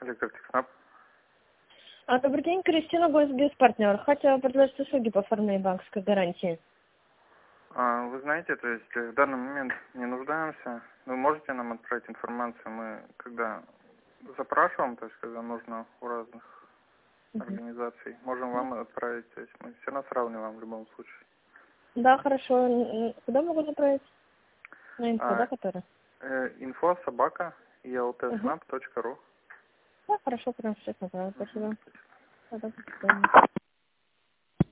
Электротехнап. Добрый день, Кристина, госбезпартнер. Хотела предложить услуги по оформлению банковской гарантии. Вы знаете, то есть в данный момент не нуждаемся. Вы можете нам отправить информацию? Мы когда запрашиваем, то есть когда нужно у разных организаций, можем вам отправить. То есть мы все равно сравниваем в любом случае. Да, хорошо. Куда могу направить? На инфо, да, который? info@eltsnap.ru. Да, хорошо, прямо сейчас направлю. Спасибо. Да, до свидания.